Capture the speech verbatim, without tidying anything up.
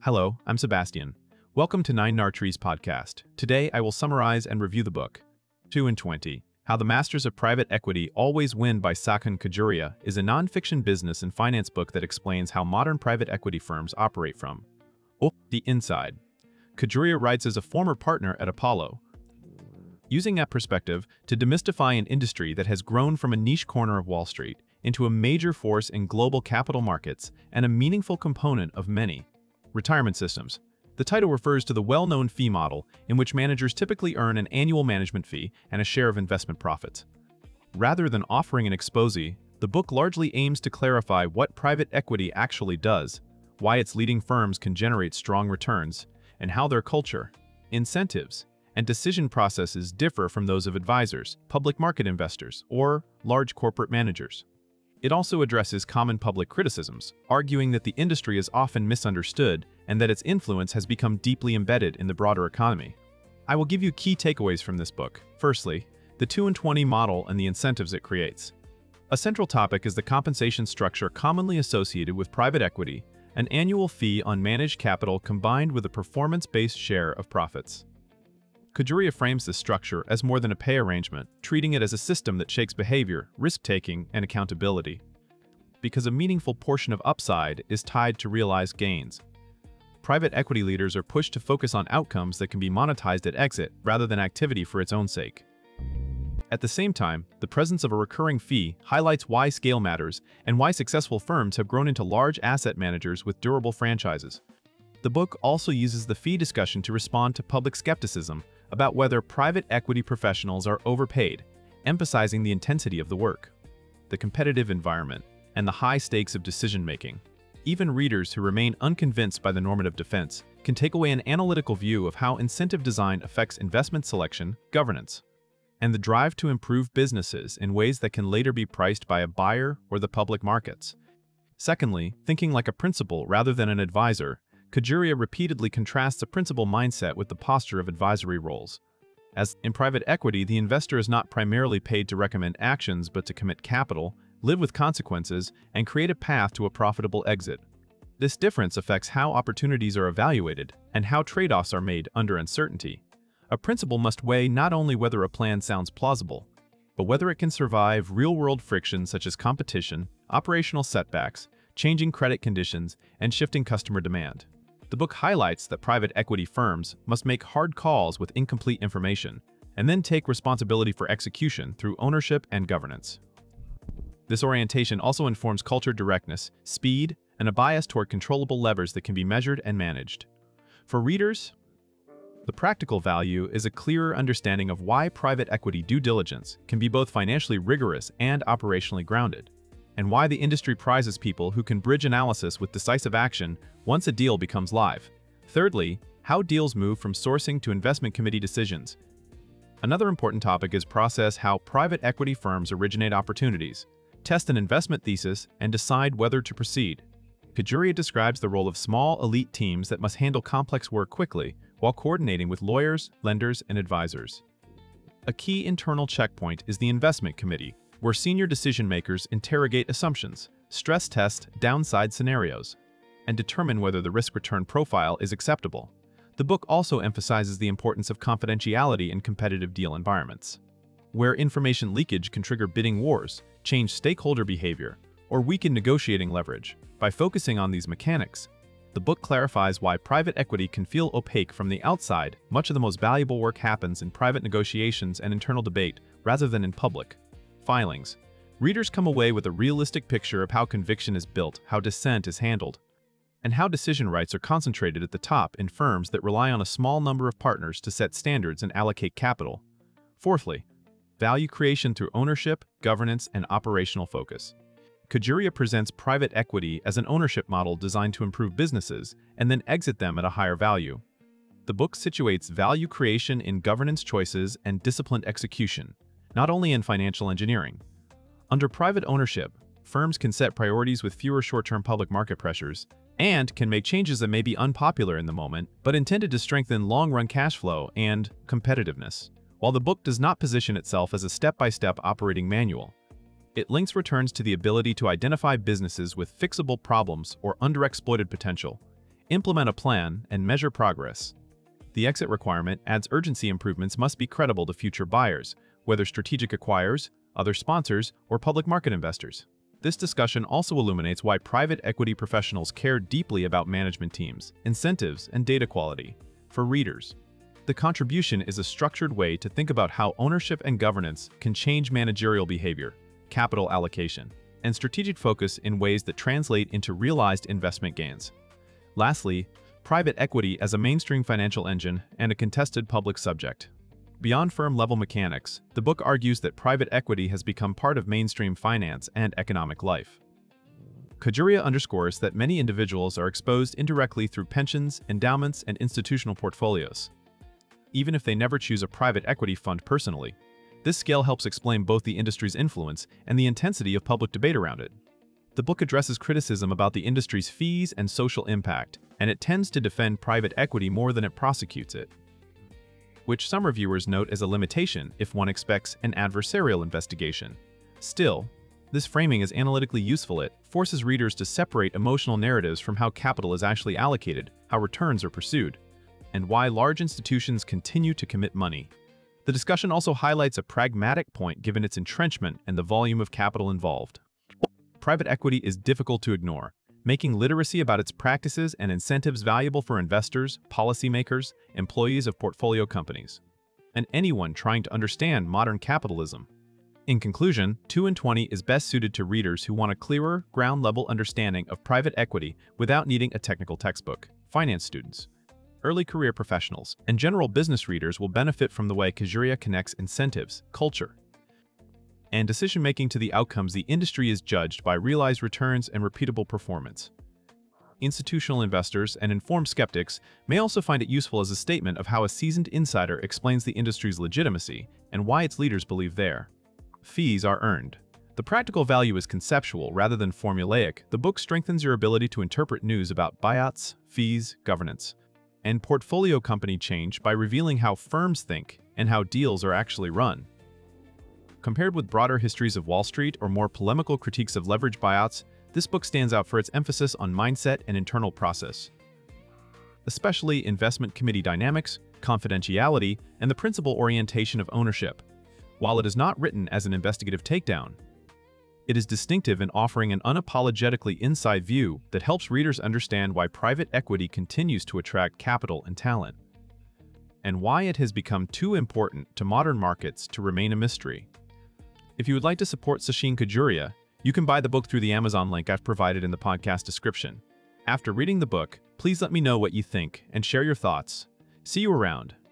Hello, I'm Sebastian. Welcome to Nine Nartrees podcast. Today, I will summarize and review the book. two and twenty. How the Masters of Private Equity Always Win by Sakon Kajuria is a non-fiction business and finance book that explains how modern private equity firms operate from oh, the inside. Kajuria writes as a former partner at Apollo, using that perspective to demystify an industry that has grown from a niche corner of Wall Street into a major force in global capital markets and a meaningful component of many retirement systems. The title refers to the well-known fee model in which managers typically earn an annual management fee and a share of investment profits. Rather than offering an exposé, the book largely aims to clarify what private equity actually does, why its leading firms can generate strong returns, and how their culture, incentives, and decision processes differ from those of advisors, public market investors, or large corporate managers. It also addresses common public criticisms, arguing that the industry is often misunderstood and that its influence has become deeply embedded in the broader economy. I will give you key takeaways from this book. Firstly, the two and twenty model and the incentives it creates. A central topic is the compensation structure commonly associated with private equity, an annual fee on managed capital combined with a performance-based share of profits. Kajuria frames this structure as more than a pay arrangement, treating it as a system that shapes behavior, risk-taking, and accountability. Because a meaningful portion of upside is tied to realized gains, private equity leaders are pushed to focus on outcomes that can be monetized at exit rather than activity for its own sake. At the same time, the presence of a recurring fee highlights why scale matters and why successful firms have grown into large asset managers with durable franchises. The book also uses the fee discussion to respond to public skepticism about whether private equity professionals are overpaid, emphasizing the intensity of the work, the competitive environment, and the high stakes of decision-making. Even readers who remain unconvinced by the normative defense can take away an analytical view of how incentive design affects investment selection, governance, and the drive to improve businesses in ways that can later be priced by a buyer or the public markets. Secondly, thinking like a principal rather than an advisor, Kajuria repeatedly contrasts a principal mindset with the posture of advisory roles. As in private equity, the investor is not primarily paid to recommend actions but to commit capital, live with consequences, and create a path to a profitable exit. This difference affects how opportunities are evaluated and how trade-offs are made under uncertainty. A principal must weigh not only whether a plan sounds plausible, but whether it can survive real-world friction such as competition, operational setbacks, changing credit conditions, and shifting customer demand. The book highlights that private equity firms must make hard calls with incomplete information and then take responsibility for execution through ownership and governance. This orientation also informs culture directness, speed, and a bias toward controllable levers that can be measured and managed. For readers, the practical value is a clearer understanding of why private equity due diligence can be both financially rigorous and operationally grounded, and why the industry prizes people who can bridge analysis with decisive action once a deal becomes live. Thirdly, how deals move from sourcing to investment committee decisions. Another important topic is process how private equity firms originate opportunities, test an investment thesis, and decide whether to proceed. Kajuria describes the role of small, elite teams that must handle complex work quickly while coordinating with lawyers, lenders, and advisors. A key internal checkpoint is the investment committee, where senior decision-makers interrogate assumptions, stress test downside scenarios, and determine whether the risk-return profile is acceptable. The book also emphasizes the importance of confidentiality in competitive deal environments, where information leakage can trigger bidding wars, change stakeholder behavior, or weaken negotiating leverage. By focusing on these mechanics, the book clarifies why private equity can feel opaque from the outside. Much of the most valuable work happens in private negotiations and internal debate rather than in public filings. Readers come away with a realistic picture of how conviction is built, how dissent is handled, and how decision rights are concentrated at the top in firms that rely on a small number of partners to set standards and allocate capital. Fourthly, value creation through ownership, governance, and operational focus. Kajuria presents private equity as an ownership model designed to improve businesses and then exit them at a higher value. The book situates value creation in governance choices and disciplined execution, not only in financial engineering. Under private ownership, firms can set priorities with fewer short-term public market pressures and can make changes that may be unpopular in the moment, but intended to strengthen long-run cash flow and competitiveness. While the book does not position itself as a step-by-step operating manual, it links returns to the ability to identify businesses with fixable problems or underexploited potential, implement a plan, and measure progress. The exit requirement adds urgency. Improvements must be credible to future buyers, whether strategic acquirers, other sponsors, or public market investors. This discussion also illuminates why private equity professionals care deeply about management teams, incentives, and data quality. For readers, the contribution is a structured way to think about how ownership and governance can change managerial behavior, capital allocation, and strategic focus in ways that translate into realized investment gains. Lastly, private equity as a mainstream financial engine and a contested public subject. Beyond firm-level mechanics, the book argues that private equity has become part of mainstream finance and economic life. Khajuria underscores that many individuals are exposed indirectly through pensions, endowments, and institutional portfolios, even if they never choose a private equity fund personally. This scale helps explain both the industry's influence and the intensity of public debate around it. The book addresses criticism about the industry's fees and social impact, and it tends to defend private equity more than it prosecutes it, which some reviewers note as a limitation if one expects an adversarial investigation. Still, this framing is analytically useful. It forces readers to separate emotional narratives from how capital is actually allocated, how returns are pursued, and why large institutions continue to commit money. The discussion also highlights a pragmatic point given its entrenchment and the volume of capital involved. Private equity is difficult to ignore, making literacy about its practices and incentives valuable for investors, policymakers, employees of portfolio companies, and anyone trying to understand modern capitalism. In conclusion, two and twenty is best suited to readers who want a clearer, ground-level understanding of private equity without needing a technical textbook. Finance students, early career professionals, and general business readers will benefit from the way Khajuria connects incentives, culture, and decision-making to the outcomes the industry is judged by realized returns and repeatable performance. Institutional investors and informed skeptics may also find it useful as a statement of how a seasoned insider explains the industry's legitimacy and why its leaders believe their fees are earned. The practical value is conceptual rather than formulaic. The book strengthens your ability to interpret news about buyouts, fees, governance, and portfolio company change by revealing how firms think and how deals are actually run. Compared with broader histories of Wall Street or more polemical critiques of leverage buyouts, this book stands out for its emphasis on mindset and internal process, especially investment committee dynamics, confidentiality, and the principal orientation of ownership. While it is not written as an investigative takedown, it is distinctive in offering an unapologetically inside view that helps readers understand why private equity continues to attract capital and talent, and why it has become too important to modern markets to remain a mystery. If you would like to support Sachin Khajuria, you can buy the book through the Amazon link I've provided in the podcast description. After reading the book, please let me know what you think and share your thoughts. See you around.